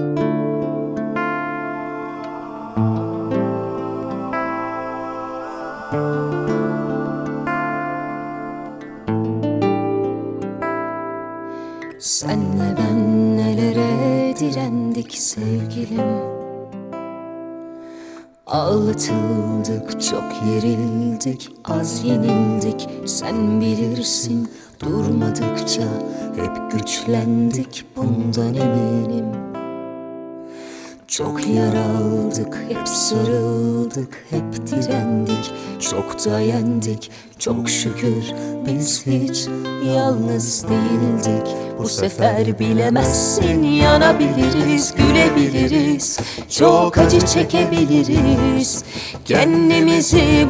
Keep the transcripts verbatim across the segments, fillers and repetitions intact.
Senle ben nelere direndik sevgilim. Ağlatıldık, çok yerildik, az yenildik. Sen bilirsin, durmadıkça hep güçlendik, bundan eminim. Çok yaraldık, hep sarıldık, hep direndik. Çok da yendik, çok şükür biz hiç yalnız değildik. Bu sefer bilemezsin, yanabiliriz, gülebiliriz, çok acı çekebiliriz, kendimizi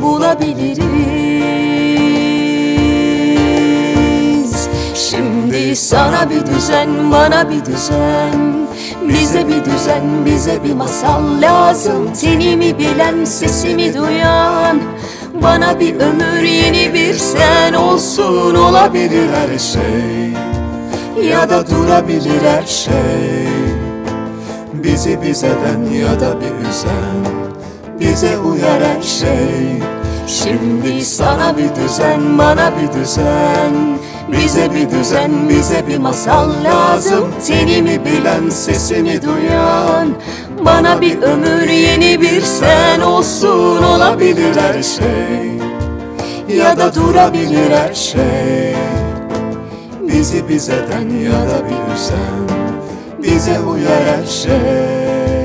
bulabiliriz. Şimdi sana bir düzen, bana bir düzen, bize bir düzen, bize bir masal lazım. Tenimi bilen, sesimi duyan, bana bir ömür, yeni bir sen olsun. Olabilir her şey ya da durabilir her şey. Bizi bizeden ya da bir üzen, bize uyar her şey. Şimdi sana bir düzen, bana bir düzen, bize bir düzen, bize bir masal lazım. Tenimi bilen, sesimi duyan, bana bir ömür, yeni bir sen olsun. Olabilir her şey ya da durabilir her şey. Bizi bizeden ya da bir üzen, bize uyar her şey.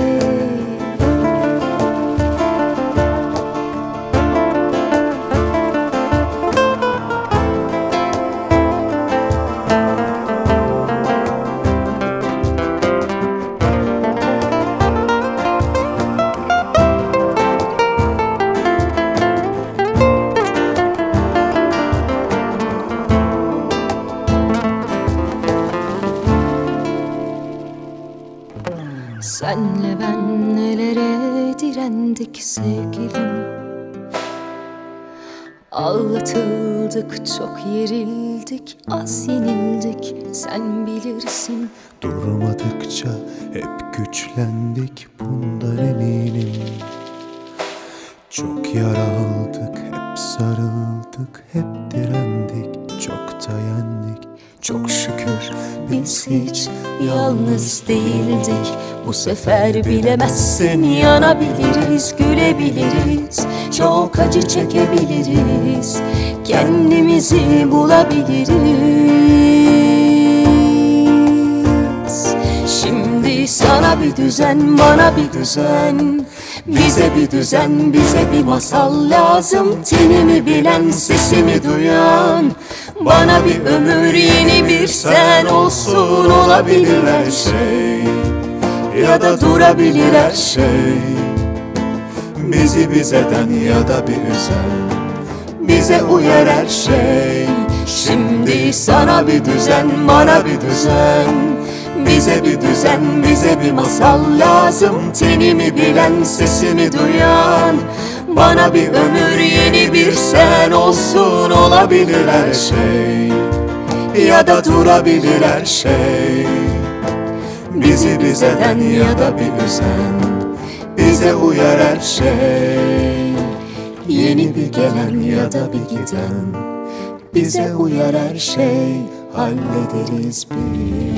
Senle ben nelere direndik sevgilim. Ağlatıldık, çok yerildik, az yenildik. Sen bilirsin, durmadıkça hep güçlendik, bundan eminim. Çok yaraldık, hep sarıldık, hep direndik, çok da yendik. Çok şükür biz hiç yalnız değildik. Bu sefer bilemezsin, yanabiliriz, gülebiliriz, çok acı çekebiliriz, kendimizi bulabiliriz. Şimdi sana bir düzen, bana bir düzen, bize bir düzen, bize bir masal lazım. Tenimi bilen, sesimi duyan, bana bir ömür, yeni bir sen olsun. Olabilir her şey ya da durabilir her şey. Bizi bizeden ya da bir üzen, bize uyar her şey. Şimdi sana bir düzen, bana bir düzen, bize bir düzen, bize bir masal lazım. Tenimi bilen, sesimi duyan, bana bir ömür, yeni bir sen olsun. Olabilir her şey ya da durabilir her şey. Bizi bizeden ya da bir üzen, bize uyar her şey. Yeni bir gelen ya da bir giden, bize uyar her şey. Hallederiz bir